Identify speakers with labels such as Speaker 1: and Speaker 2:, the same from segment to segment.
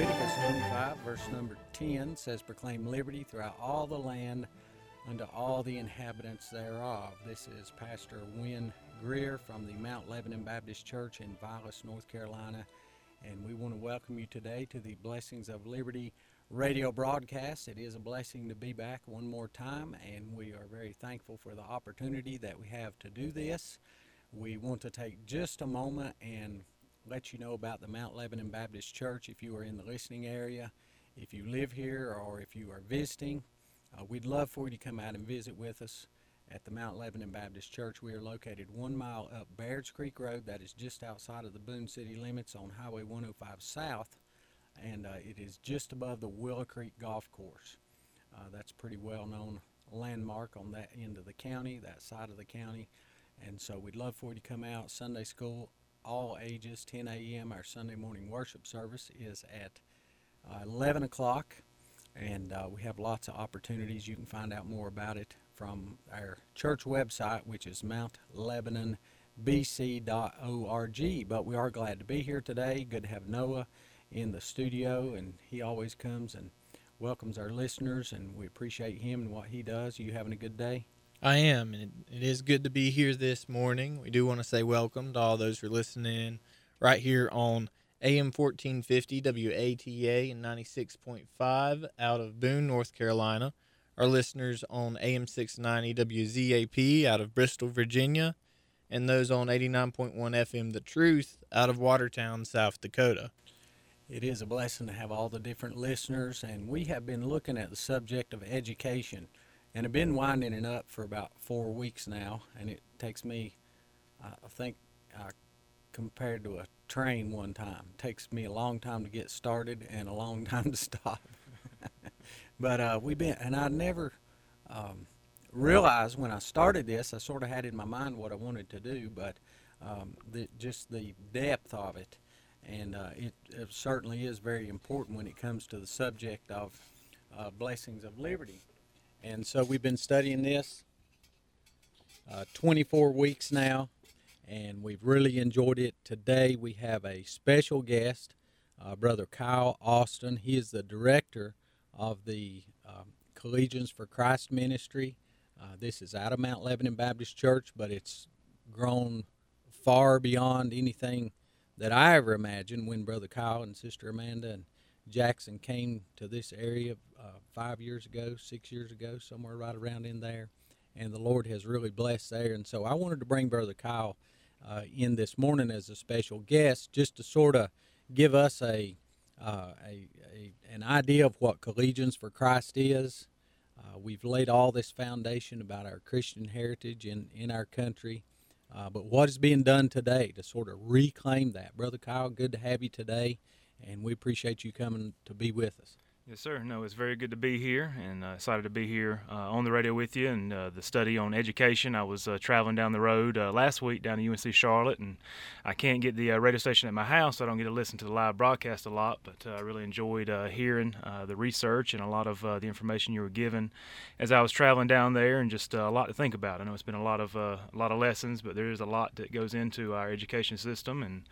Speaker 1: Leviticus 25, verse number 10 says, "Proclaim liberty throughout all the land unto all the inhabitants thereof." This is Pastor Wynn Greer from the Mount Lebanon Baptist Church in Vilas, North Carolina, and we want to welcome you today to the Blessings of Liberty radio broadcast. It is a blessing to be back one more time, and we are very thankful for the opportunity that we have to do this. We want to take just a moment and let you know about the Mount Lebanon Baptist Church if you are in the listening area. If you live here or if you are visiting, we'd love for you to come out and visit with us at the Mount Lebanon Baptist Church. We are located 1 mile up Bairds Creek Road. That is just outside of the Boone City limits on Highway 105 South, and it is just above the Willow Creek Golf Course. That's a pretty well-known landmark on that end of the county, that side of the county, and so we'd love for you to come out. Sunday school, all ages, 10 a.m. Our Sunday morning worship service is at 11 o'clock, and we have lots of opportunities. You can find out more about it from our church website, which is mountlebanonbc.org. But we are glad to be here today. Good to have Noah in the studio, and he always comes and welcomes our listeners, and we appreciate him and what he does. Are you having a good day?
Speaker 2: I am, and it is good to be here this morning. We do want to say welcome to all those who are listening right here on AM 1450 WATA and 96.5 out of Boone, North Carolina. Our listeners on AM 690 WZAP out of Bristol, Virginia, and those on 89.1 FM The Truth out of Watertown, South Dakota.
Speaker 1: It is a blessing to have all the different listeners, and we have been looking at the subject of education. And I've been winding it up for about 4 weeks now, and it takes me, I think, compared to a train one time, it takes me a long time to get started and a long time to stop. But I never realized when I started this, I sort of had in my mind what I wanted to do, but just the depth of it, and it certainly is very important when it comes to the subject of blessings of liberty. And so we've been studying this 24 weeks now, and we've really enjoyed it. Today we have a special guest, Brother Kyle Austin. He is the director of the Collegians for Christ Ministry. This is out of Mount Lebanon Baptist Church, but it's grown far beyond anything that I ever imagined when Brother Kyle and Sister Amanda and Jackson came to this area 5 years ago, 6 years ago, somewhere right around in there, and the Lord has really blessed there. And so I wanted to bring Brother Kyle in this morning as a special guest, just to sort of give us an idea of what Collegians for Christ is. We've laid all this foundation about our Christian heritage in our country, but what is being done today to sort of reclaim that. Brother Kyle, good to have you today, and we appreciate you coming to be with us.
Speaker 3: Yes, sir. No, it's very good to be here, and excited to be here on the radio with you, and the study on education. I was traveling down the road last week down to UNC Charlotte, and I can't get the radio station at my house, so I don't get to listen to the live broadcast a lot, but I really enjoyed hearing the research and a lot of the information you were given as I was traveling down there, and just a lot to think about. I know it's been a lot of lessons, but there is a lot that goes into our education system, and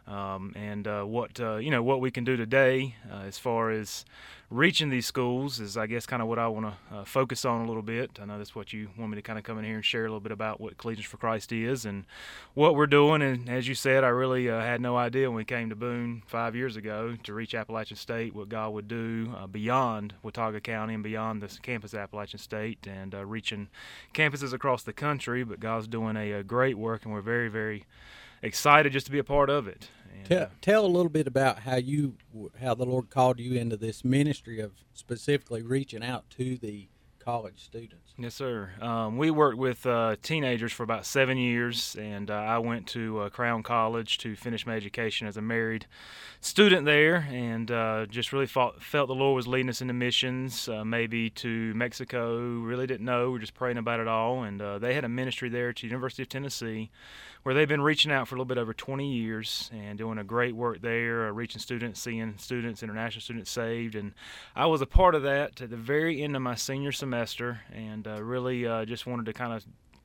Speaker 3: what we can do today as far as reaching these schools is, I guess, kind of what I want to focus on a little bit. I know that's what you want me to kind of come in here and share a little bit about what Collegians for Christ is and what we're doing. And as you said, I really had no idea when we came to Boone 5 years ago to reach Appalachian State what God would do beyond Watauga County and beyond this campus Appalachian State, and reaching campuses across the country. But God's doing a great work, and we're very, very excited just to be a part of it. And,
Speaker 1: tell a little bit about how the Lord called you into this ministry of specifically reaching out to the college students.
Speaker 3: Yes, sir. We worked with teenagers for about 7 years, and I went to Crown College to finish my education as a married student there, and just really felt the Lord was leading us into missions, maybe to Mexico. Really didn't know. We were just praying about it all, and they had a ministry there at the University of Tennessee where they've been reaching out for a little bit over 20 years and doing a great work there, reaching students, seeing students, international students saved. And I was a part of that at the very end of my senior semester, and really just wanted to kind of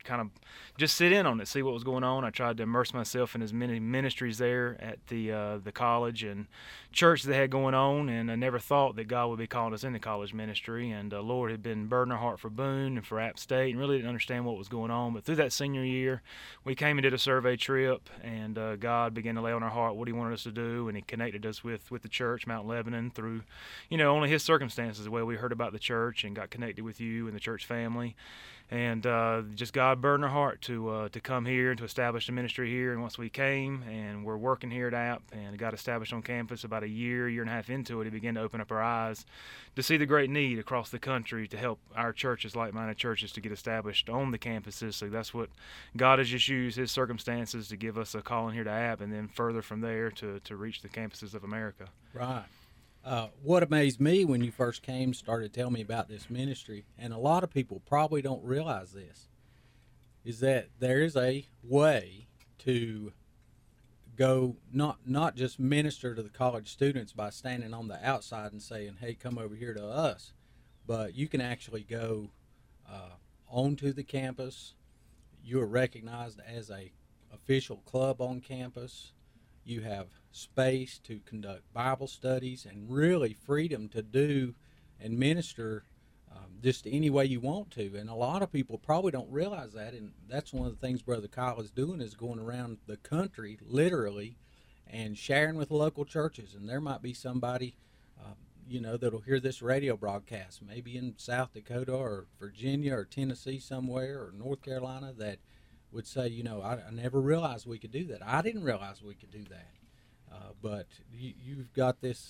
Speaker 3: kind of just sit in on it, see what was going on. I tried to immerse myself in as many ministries there at the college and church they had going on, and I never thought that God would be calling us into college ministry. And the Lord had been burdening our heart for Boone and for App State, and really didn't understand what was going on. But through that senior year, we came and did a survey trip, and God began to lay on our heart what He wanted us to do, and He connected us with the church, Mount Lebanon, through, only His circumstances, the way we heard about the church and got connected with you and the church family. And just God burdened our heart to come here and to establish the ministry here. And once we came, and we're working here at App and got established on campus about a year and a half into it, He began to open up our eyes to see the great need across the country to help our churches, like-minded churches, to get established on the campuses. So that's what God has just used His circumstances to give us a calling here to App, and then further from there to reach the campuses of America.
Speaker 1: Right. What amazed me when you first came, started telling me about this ministry, and a lot of people probably don't realize this, is that there is a way to go not just minister to the college students by standing on the outside and saying, hey, come over here to us, but you can actually go onto the campus. You are recognized as a official club on campus. You have space to conduct Bible studies and really freedom to do and minister just any way you want to. And a lot of people probably don't realize that, and that's one of the things Brother Kyle is doing, is going around the country literally and sharing with local churches. And there might be somebody that'll hear this radio broadcast, maybe in South Dakota or Virginia or Tennessee somewhere or North Carolina, that would say, I never realized we could do that. I didn't realize we could do that. But you've got this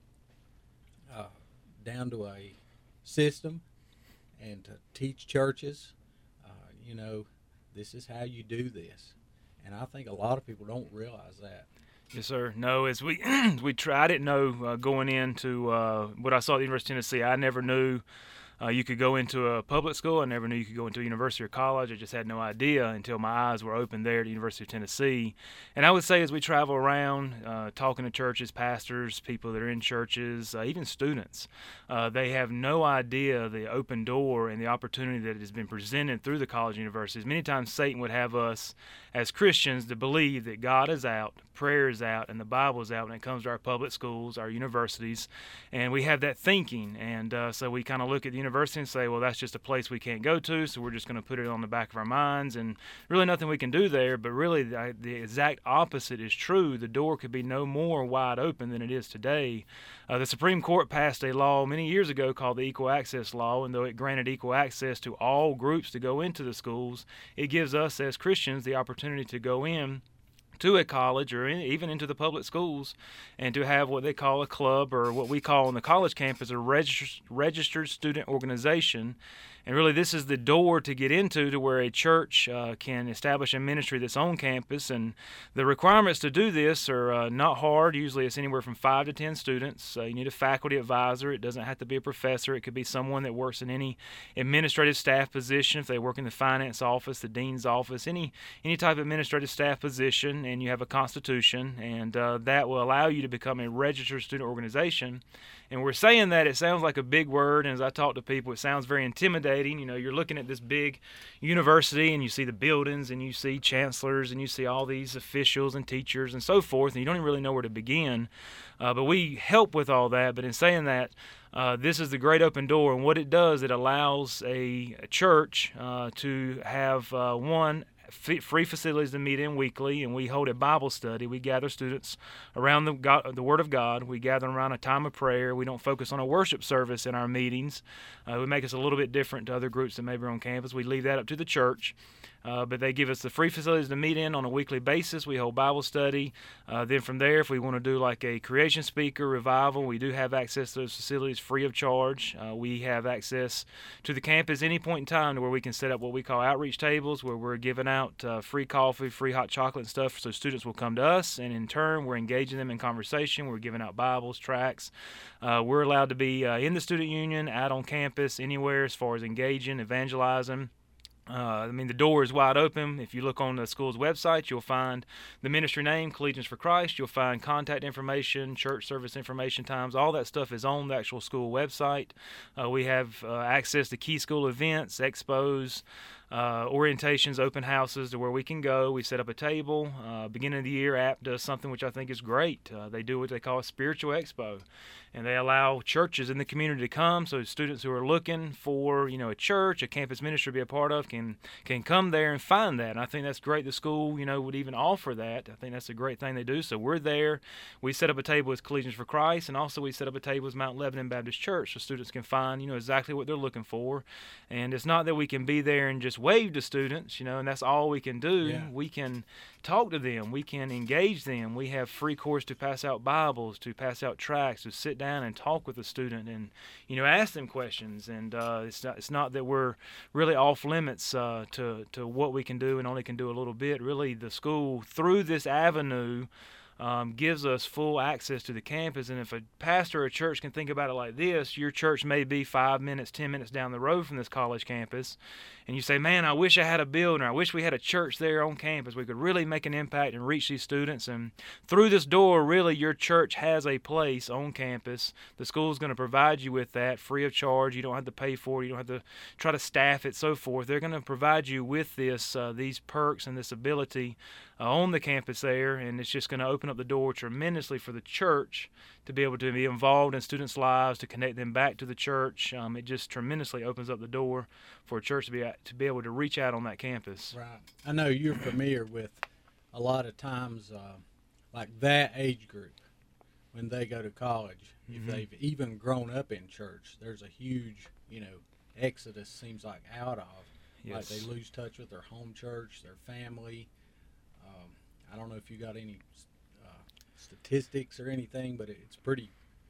Speaker 1: down to a system, and to teach churches, this is how you do this. And I think a lot of people don't realize that.
Speaker 3: Yes, sir. No, as we I didn't know going into what I saw at the University of Tennessee. I never knew you could go into a public school. I never knew you could go into a university or college. I just had no idea until my eyes were opened there at the University of Tennessee. And I would say, as we travel around talking to churches, pastors, people that are in churches, even students, they have no idea the open door and the opportunity that has been presented through the college universities. Many times Satan would have us as Christians to believe that God is out, prayer is out, and the Bible is out when it comes to our public schools, our universities. And we have that thinking. And so we kind of look at the university and say, well, that's just a place we can't go to, so we're just going to put it on the back of our minds, and really nothing we can do there. But really the exact opposite is true. The door could be no more wide open than it is today. The Supreme Court passed a law many years ago called the Equal Access Law, and though it granted equal access to all groups to go into the schools, it gives us as Christians the opportunity to go in to a college or even into the public schools and to have what they call a club, or what we call on the college campus a registered student organization. And really this is the door to get into to where a church can establish a ministry that's on campus. And the requirements to do this are not hard. Usually it's anywhere from 5 to 10 students. You need a faculty advisor. It doesn't have to be a professor. It could be someone that works in any administrative staff position. If they work in the finance office, the dean's office, any type of administrative staff position, and you have a constitution, and that will allow you to become a registered student organization. And we're saying that it sounds like a big word, and as I talk to people, it sounds very intimidating. You're looking at this big university, and you see the buildings, and you see chancellors, and you see all these officials and teachers and so forth, and you don't even really know where to begin. But we help with all that. But in saying that, this is the great open door, and what it does, it allows a church to have free facilities to meet in weekly, and we hold a Bible study. We gather students around the Word of God. We gather around a time of prayer. We don't focus on a worship service in our meetings. We make us a little bit different to other groups that may be on campus. We leave that up to the church. But they give us the free facilities to meet in on a weekly basis. We hold Bible study. Then from there, if we want to do like a creation speaker revival, we do have access to those facilities free of charge. We have access to the campus any point in time to where we can set up what we call outreach tables, where we're giving out free coffee, free hot chocolate and stuff, so students will come to us, and in turn, we're engaging them in conversation. We're giving out Bibles, tracts. We're allowed to be in the student union, out on campus, anywhere as far as engaging, evangelizing. The door is wide open. If you look on the school's website, you'll find the ministry name, Collegians for Christ. You'll find contact information, church service information times. All that stuff is on the actual school website. We have access to key school events, expos, orientations, open houses to where we can go. We set up a table. Beginning of the year, App does something which I think is great. They do what they call a spiritual expo, and they allow churches in the community to come. So students who are looking for, a church, a campus ministry to be a part of, can come there and find that. And I think that's great. The school, would even offer that. I think that's a great thing they do. So we're there. We set up a table with Collegians for Christ, and also we set up a table with Mount Lebanon Baptist Church, so students can find, exactly what they're looking for. And it's not that we can be there and just wave to students, and that's all we can do.
Speaker 1: Yeah.
Speaker 3: We can talk to them. We can engage them. We have free course to pass out Bibles, to pass out tracts, to sit down and talk with the student and, ask them questions. And it's not that we're really off limits to what we can do and only can do a little bit. Really, the school, through this avenue, gives us full access to the campus. And if a pastor or a church can think about it like this, your church may be 5 minutes, 10 minutes down the road from this college campus, and you say, man, I wish I had a building, or I wish we had a church there on campus. We could really make an impact and reach these students. And through this door, really, your church has a place on campus. The school's going to provide you with that free of charge. You don't have to pay for it. You don't have to try to staff it, so forth. They're going to provide you with these perks and this ability on the campus there, and it's just going to open up the door tremendously for the church to be able to be involved in students' lives, to connect them back to the church. It just tremendously opens up the door for a church to be able to reach out on that campus.
Speaker 1: Right. I know you're familiar with a lot of times like that age group when they go to college.
Speaker 3: Mm-hmm.
Speaker 1: If they've even grown up in church, there's a huge, exodus seems like out of.
Speaker 3: Yes.
Speaker 1: Like they lose touch with their home church, their family. I don't know if you got any statistics or anything, but it's pretty.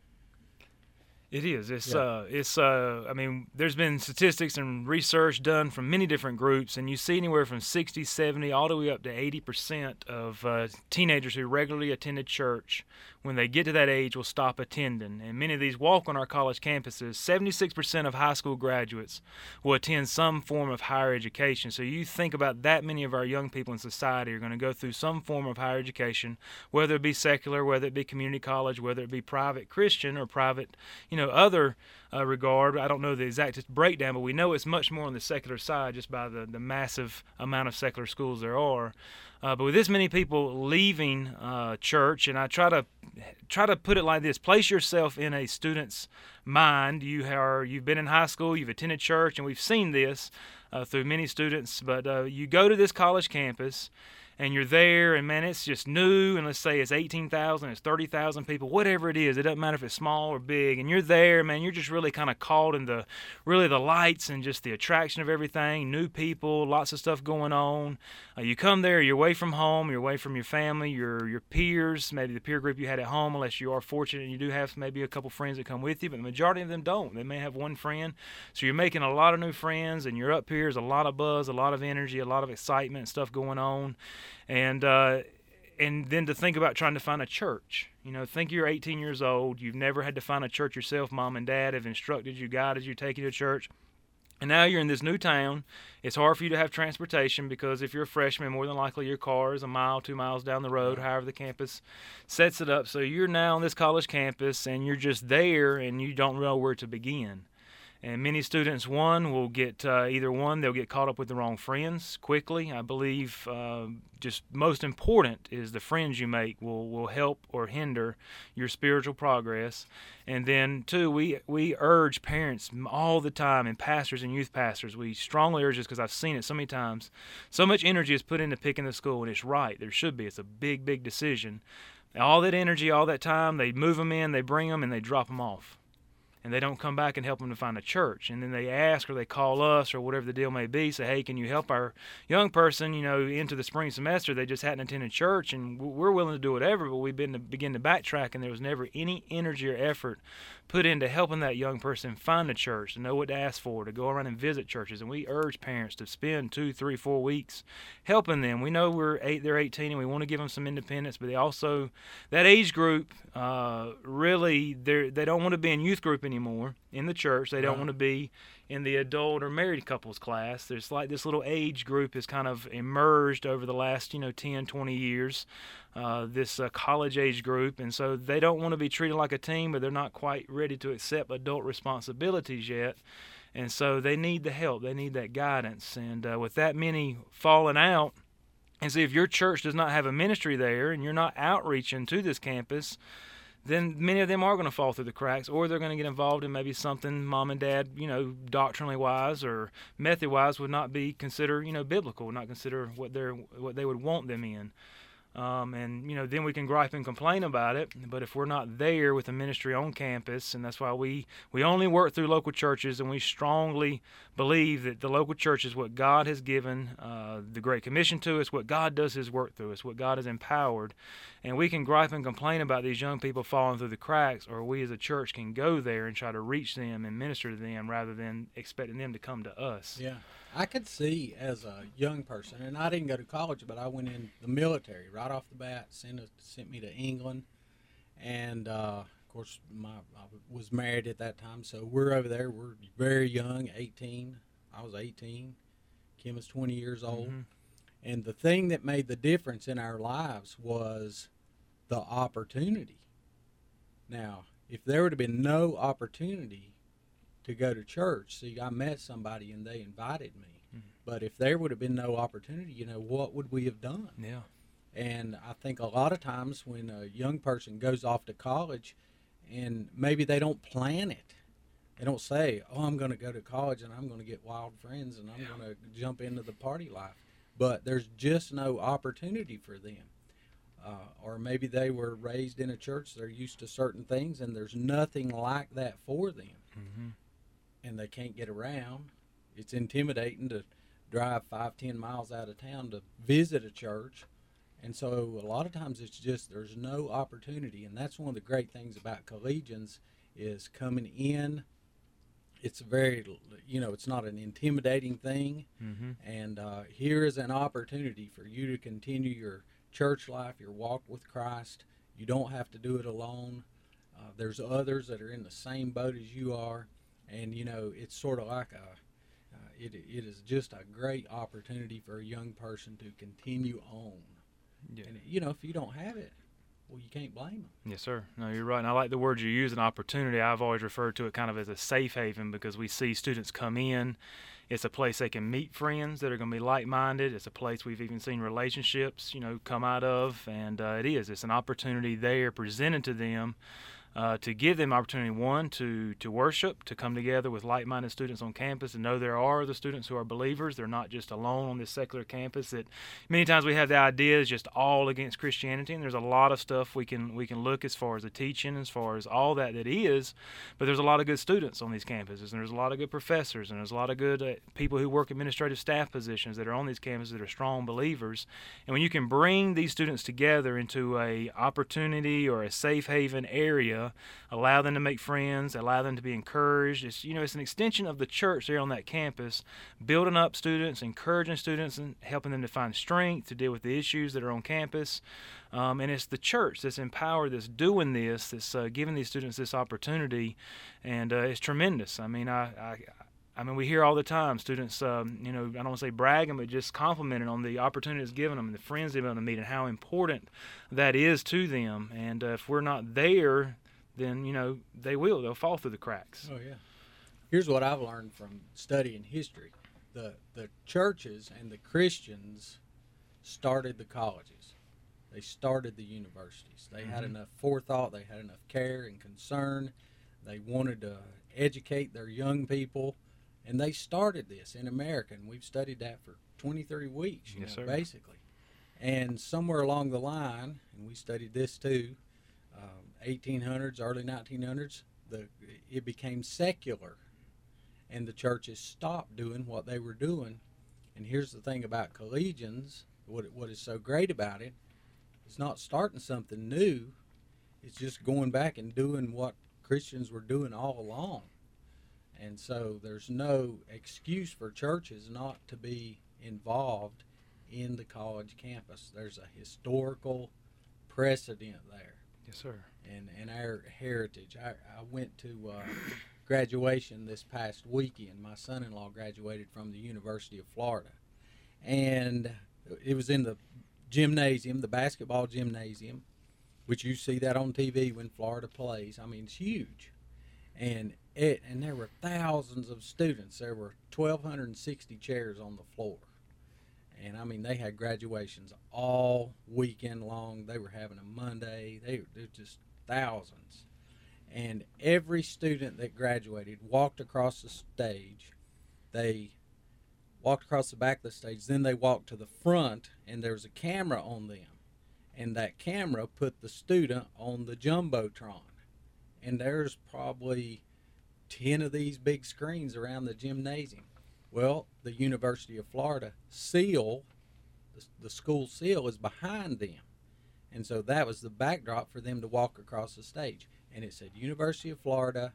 Speaker 3: It is.
Speaker 1: Yeah.
Speaker 3: I mean, there's been statistics and research done from many different groups, and you see anywhere from 60, 70, all the way up to 80% of teenagers who regularly attended church, when they get to that age, will stop attending. And many of these walk on our college campuses. 76% of high school graduates will attend some form of higher education. So you think about that many of our young people in society are going to go through some form of higher education, whether it be secular, whether it be community college, whether it be private Christian or private, other regard. I don't know the exact breakdown, but we know it's much more on the secular side just by the massive amount of secular schools there are. But with this many people leaving church, and I try to put it like this: place yourself in a student's mind. You've been in high school, you've attended church, and we've seen this through many students. But you go to this college campus, and you're there, and man, it's just new, and let's say it's 18,000, it's 30,000 people, whatever it is, it doesn't matter if it's small or big, and you're there, man, you're just really kind of caught in the lights and just the attraction of everything, new people, lots of stuff going on. You come there, you're away from home, you're away from your family, your peers, maybe the peer group you had at home, unless you are fortunate and you do have maybe a couple friends that come with you, but the majority of them don't. They may have one friend, so you're making a lot of new friends, and you're up here, there's a lot of buzz, a lot of energy, a lot of excitement and stuff going on. And then to think about trying to find a church. Think you're 18 years old. You've never had to find a church yourself. Mom and dad have instructed you, guided you, taken you to church. And now you're in this new town. It's hard for you to have transportation because if you're a freshman, more than likely your car is a mile, 2 miles down the road, however the campus sets it up. So you're now on this college campus, and you're just there, and you don't know where to begin. And many students, will get they'll get caught up with the wrong friends quickly. I believe just most important is the friends you make will help or hinder your spiritual progress. And then, two, we urge parents all the time, and pastors and youth pastors, we strongly urge this because I've seen it so many times. So much energy is put into picking the school, and it's right. There should be. It's a big, big decision. All that energy, all that time, they move them in, they bring them, and they drop them off. And they don't come back and help them to find a church. And then they ask or they call us or whatever the deal may be, say, hey, can you help our young person, into the spring semester? They just hadn't attended church, and we're willing to do whatever, but we've begin to backtrack, and there was never any energy or effort put into helping that young person find a church, to know what to ask for, to go around and visit churches. And we urge parents to spend 2, 3, 4 weeks helping them. We know they're 18 and we want to give them some independence, but they also, that age group, really, they don't want to be in youth group anymore in the church. They don't want to be in the adult or married couples class. There's like this little age group has kind of emerged over the last 10, 20 years, this college age group, and so they don't want to be treated like a teen, but they're not quite ready to accept adult responsibilities yet. And so they need the help. They need that guidance. And with that many falling out, and see, if your church does not have a ministry there and you're not outreaching to this campus, then many of them are going to fall through the cracks, or they're going to get involved in maybe something mom and dad, doctrinally wise or method wise would not be considered, biblical, would not consider what they would want them in. Then we can gripe and complain about it. But if we're not there with the ministry on campus, and that's why we only work through local churches, and we strongly believe that the local church is what God has given the Great Commission to us, what God does His work through us, what God has empowered. And we can gripe and complain about these young people falling through the cracks, or we as a church can go there and try to reach them and minister to them rather than expecting them to come to us.
Speaker 1: Yeah. I could see as a young person, and I didn't go to college, but I went in the military right off the bat, sent me to England. And, of course, I was married at that time, so we're over there. We're very young, 18. I was 18. Kim was 20 years old. Mm-hmm. And the thing that made the difference in our lives was the opportunity. Now, if there would have been no opportunity to go to church, see, I met somebody and they invited me. Mm-hmm. But if there would have been no opportunity, what would we have done?
Speaker 3: Yeah.
Speaker 1: And I think a lot of times when a young person goes off to college and maybe they don't plan it, they don't say, I'm going to go to college and I'm going to get wild friends and I'm going to jump into the party life. But there's just no opportunity for them. Or maybe they were raised in a church, they're used to certain things, and there's nothing like that for them. Mm-hmm. And they can't get around. It's intimidating to drive 5-10 miles out of town to visit a church. And so a lot of times it's just there's no opportunity. And that's one of the great things about Collegians is coming in. It's very, it's not an intimidating thing. Mm-hmm. And here is an opportunity for you to continue your church life, your walk with Christ. You don't have to do it alone. There's others that are in the same boat as you are. And, it's sort of like it is just a great opportunity for a young person to continue on. Yeah. And, if you don't have it, well, you can't blame them.
Speaker 3: Yes, sir. No, you're right. And I like the word you use, an opportunity. I've always referred to it kind of as a safe haven because we see students come in. It's a place they can meet friends that are going to be like-minded. It's a place we've even seen relationships, come out of. And it's an opportunity there presented to them to give them opportunity, one, to worship, to come together with like-minded students on campus and know there are other students who are believers. They're not just alone on this secular campus. That many times we have the idea is just all against Christianity, and there's a lot of stuff we can look as far as the teaching, as far as all that is, but there's a lot of good students on these campuses, and there's a lot of good professors, and there's a lot of good people who work administrative staff positions that are on these campuses that are strong believers. And when you can bring these students together into a opportunity or a safe haven area, allow them to make friends, allow them to be encouraged. It's an extension of the church there on that campus, building up students, encouraging students, and helping them to find strength to deal with the issues that are on campus. And it's the church that's empowered, that's doing this, that's giving these students this opportunity, and it's tremendous. I mean, we hear all the time students, I don't want to say bragging, but just complimenting on the opportunities given them and the friends they've been able to meet and how important that is to them. And if we're not there, then, they'll fall through the cracks.
Speaker 1: Oh, yeah. Here's what I've learned from studying history. The churches and the Christians started the colleges. They started the universities. They had enough forethought. They had enough care and concern. They wanted to educate their young people. And they started this in America, and we've studied that for 20, 30 weeks, basically. And somewhere along the line, and we studied this too, 1800s, early 1900s, it became secular, and the churches stopped doing what they were doing. And here's the thing about Collegians, what is so great about it, it's not starting something new, it's just going back and doing what Christians were doing all along. And so there's no excuse for churches not to be involved in the college campus. There's a historical precedent there.
Speaker 3: Yes, sir.
Speaker 1: And our heritage. I went to graduation this past weekend. My son-in-law graduated from the University of Florida. And it was in the gymnasium, the basketball gymnasium, which you see that on TV when Florida plays. I mean, it's huge. And and there were thousands of students. There were 1,260 chairs on the floor. And, I mean, they had graduations all weekend long. They were having a Monday. They were just thousands. And every student that graduated walked across the stage. They walked across the back of the stage. Then they walked to the front, and there was a camera on them. And that camera put the student on the Jumbotron. And there's probably 10 of these big screens around the gymnasium. Well, the University of Florida seal, the school seal, is behind them. And so that was the backdrop for them to walk across the stage. And it said University of Florida,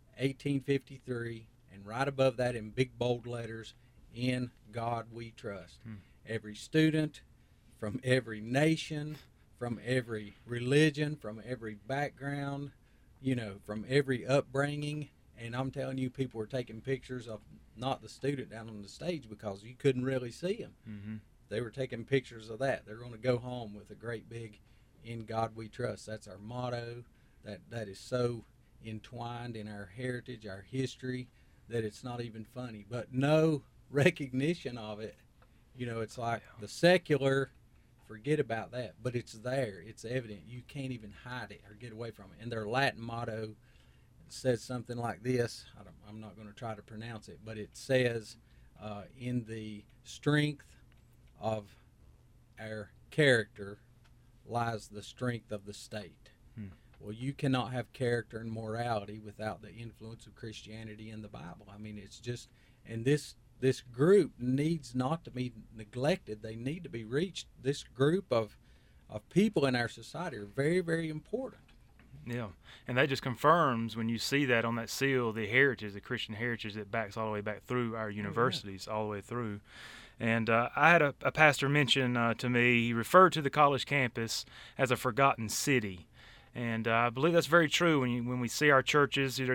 Speaker 1: 1853, and right above that in big bold letters, "In God We Trust." Every student from every nation, from every religion, from every background, from every upbringing. And I'm telling you, people were taking pictures of not the student down on the stage because you couldn't really see them.
Speaker 3: Mm-hmm.
Speaker 1: They were taking pictures of that. They're going to go home with a great big "In God We Trust." That's our motto. That is so entwined in our heritage, our history, that it's not even funny. But no recognition of it. It's like the secular, forget about that. But it's there. It's evident. You can't even hide it or get away from it. And their Latin motto says something like this. I'm not going to try to pronounce it, but it says, "In the strength of our character lies the strength of the state." Well, you cannot have character and morality without the influence of Christianity and the Bible. I mean, it's just, and this group needs not to be neglected. They need to be reached. This group of people in our society are very, very important.
Speaker 3: Yeah, and that just confirms when you see that on that seal, the heritage, the Christian heritage that backs all the way back through our universities, all the way through. And I had a pastor mention to me, he referred to the college campus as a forgotten city. And I believe that's very true when we see our churches. There are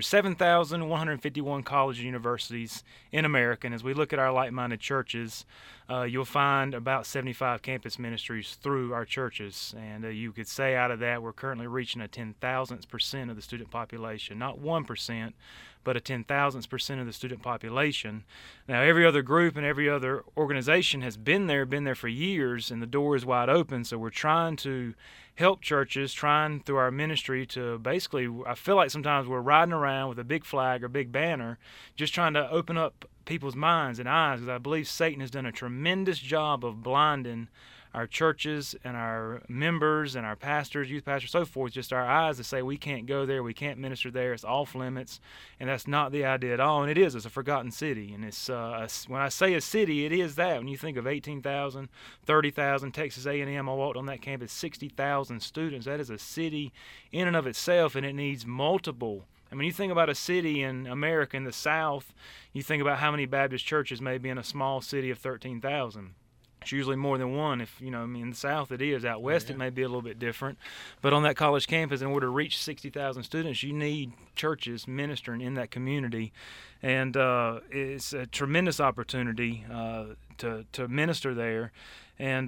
Speaker 3: 7,151 colleges and universities in America. And as we look at our like-minded churches, you'll find about 75 campus ministries through our churches. And you could say out of that we're currently reaching a 10,000th% of the student population. Not 1%, but a 10,000th% of the student population. Now, every other group and every other organization has been there for years, and the door is wide open. So we're trying to help churches, trying through our ministry to basically, I feel like sometimes we're riding around with a big flag or big banner, just trying to open up people's minds and eyes, because I believe Satan has done a tremendous job of blinding our churches and our members and our pastors, youth pastors, so forth, just our eyes to say we can't go there, we can't minister there, it's off limits, and that's not the idea at all. And it's a forgotten city, and it's when I say a city, it is that. When you think of 18,000, 30,000, Texas A&M, I walked on that campus, 60,000 students. That is a city in and of itself, and it needs multiple. I mean, you think about a city in America, in the South, you think about how many Baptist churches may be in a small city of 13,000. It's usually more than one. In the South it is. Out West It may be a little bit different. But on that college campus, in order to reach 60,000 students, you need churches ministering in that community. And it's a tremendous opportunity to minister there. And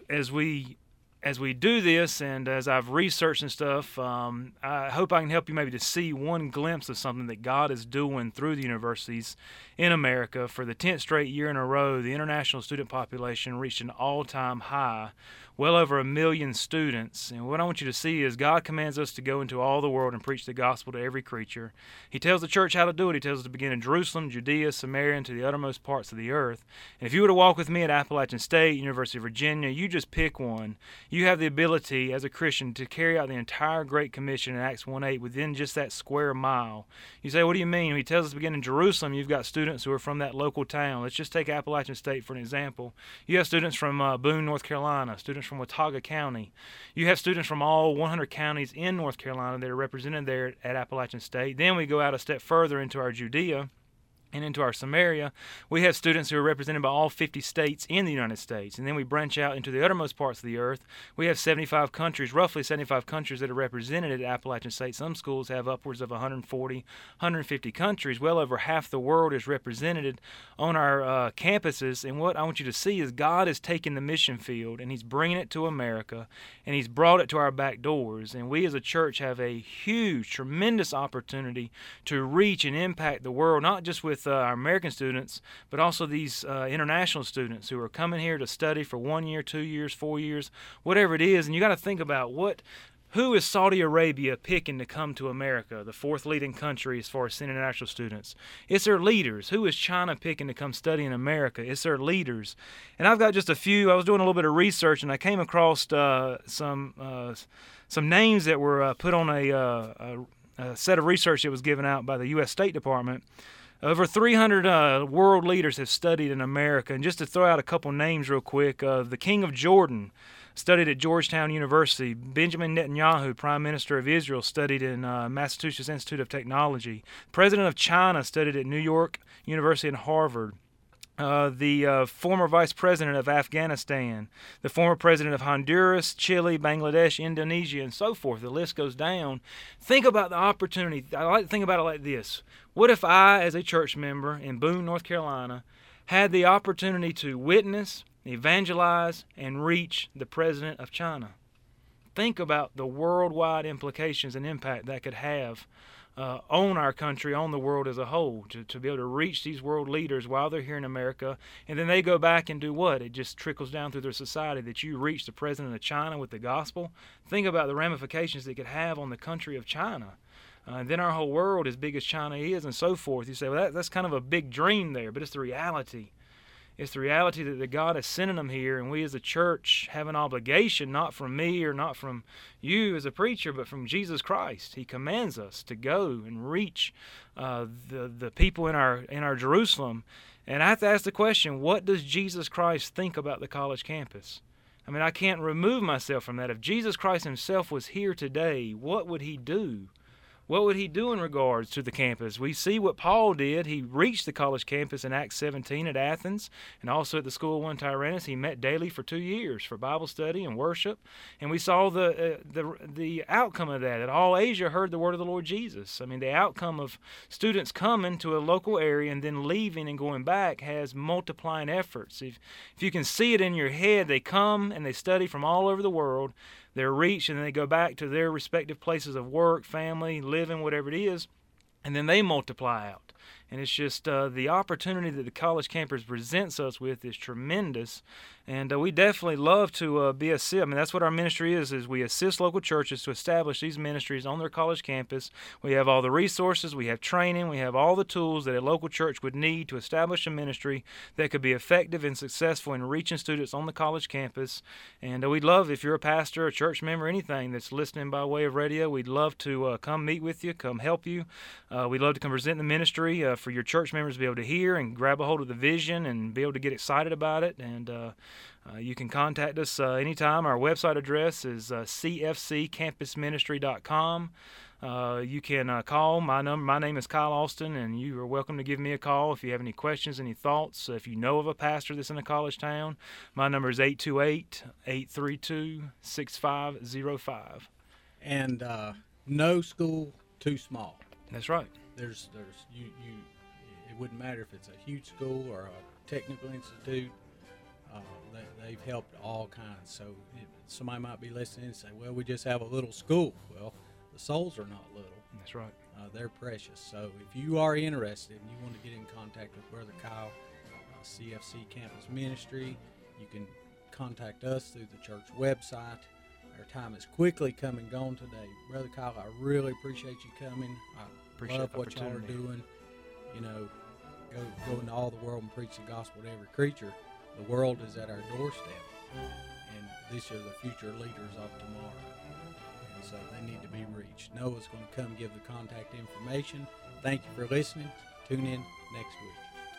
Speaker 3: as we do this, and as I've researched and stuff, I hope I can help you maybe to see one glimpse of something that God is doing through the universities in America. For the 10th straight year in a row, the international student population reached an all-time high, well over 1 million students. And what I want you to see is God commands us to go into all the world and preach the gospel to every creature. He tells the church how to do it. He tells us to begin in Jerusalem, Judea, Samaria, and to the uttermost parts of the earth. And if you were to walk with me at Appalachian State, University of Virginia, you just pick one. You have the ability as a Christian to carry out the entire Great Commission in Acts 1:8 within just that square mile. You say, what do you mean? He tells us to begin in Jerusalem. You've got students who are from that local town. Let's just take Appalachian State for an example. You have students from Boone, North Carolina, students from Watauga County. You have students from all 100 counties in North Carolina that are represented there at Appalachian State. Then we go out a step further into our Judea, and into our Samaria, we have students who are represented by all 50 states in the United States. And then we branch out into the uttermost parts of the earth. We have 75 countries, roughly 75 countries that are represented at Appalachian State. Some schools have upwards of 140, 150 countries. Well over half the world is represented on our campuses. And what I want you to see is God is taking the mission field and He's bringing it to America, and He's brought it to our back doors. And we as a church have a huge, tremendous opportunity to reach and impact the world, not just with our American students, but also these international students who are coming here to study for 1 year, 2 years, 4 years, whatever it is. And you got to think about who is Saudi Arabia picking to come to America, the fourth leading country as far as sending international students? It's their leaders. Who is China picking to come study in America? It's their leaders. And I've got just a few. I was doing a little bit of research, and I came across some names that were put on a set of research that was given out by the U.S. State Department. Over 300 world leaders have studied in America. And just to throw out a couple names real quick, the King of Jordan studied at Georgetown University. Benjamin Netanyahu, Prime Minister of Israel, studied in Massachusetts Institute of Technology. President of China studied at New York University and Harvard. The former vice president of Afghanistan, the former president of Honduras, Chile, Bangladesh, Indonesia, and so forth. The list goes down. Think about the opportunity. I like to think about it like this. What if I, as a church member in Boone, North Carolina, had the opportunity to witness, evangelize, and reach the president of China? Think about the worldwide implications and impact that could have on our country, on the world as a whole, to be able to reach these world leaders while they're here in America, and then they go back and do what? It just trickles down through their society that you reach the president of China with the gospel. Think about the ramifications it could have on the country of China. And then our whole world, as big as China is, and so forth. You say, well, that's kind of a big dream there, but it's the reality. It's the reality that God is sending them here, and we as a church have an obligation, not from me or not from you as a preacher, but from Jesus Christ. He commands us to go and reach the people in our Jerusalem. And I have to ask the question, what does Jesus Christ think about the college campus? I mean, I can't remove myself from that. If Jesus Christ himself was here today, what would he do? What would he do in regards to the campus? We see what Paul did. He reached the college campus in Acts 17 at Athens, and also at the school of one Tyrannus. He met daily for 2 years for Bible study and worship, and we saw the outcome of that all Asia heard the word of the Lord Jesus. I mean, the outcome of students coming to a local area and then leaving and going back has multiplying efforts. If you can see it in your head, they come and they study from all over the world. They're reached, and then they go back to their respective places of work, family, living, whatever it is, and then they multiply out. And it's just the opportunity that the college campus presents us with is tremendous. And we definitely love to be assist. I mean, that's what our ministry is we assist local churches to establish these ministries on their college campus. We have all the resources, we have training, we have all the tools that a local church would need to establish a ministry that could be effective and successful in reaching students on the college campus. And we'd love, if you're a pastor, a church member, anything that's listening by way of radio, we'd love to come meet with you, come help you. We'd love to come present the ministry for your church members to be able to hear and grab a hold of the vision and be able to get excited about it. And you can contact us anytime. Our website address is cfccampusministry.com. You can call. My name is Kyle Austin, and you are welcome to give me a call if you have any questions, any thoughts. If you know of a pastor that's in a college town, my number is 828-832-6505.
Speaker 1: And no school too small.
Speaker 3: That's right.
Speaker 1: There's you. It wouldn't matter if it's a huge school or a technical institute. They've helped all kinds. So somebody might be listening and say, well, we just have a little school. Well, the souls are not little.
Speaker 3: That's right.
Speaker 1: They're precious. So if you are interested and you want to get in contact with Brother Kyle, CFC Campus Ministry, you can contact us through the church website. Our time is quickly come and gone today. Brother Kyle, I really appreciate you coming. I love what y'all are doing. You know, go into all the world and preach the gospel to every creature. The world is at our doorstep, and these are the future leaders of tomorrow, and so they need to be reached. Noah's going to come give the contact information. Thank you for listening. Tune in next week.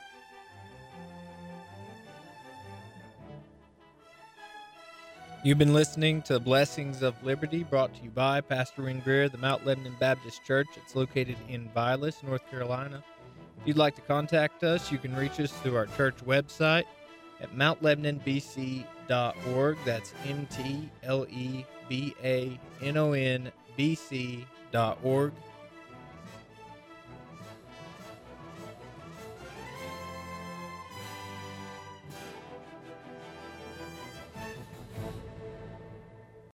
Speaker 2: You've been listening to Blessings of Liberty, brought to you by Pastor Wynn Greer, the Mount Lebanon Baptist Church. It's located in Vilas, North Carolina. If you'd like to contact us, you can reach us through our church website at mountlebanonbc.org. That's MTLEBANONBC.org.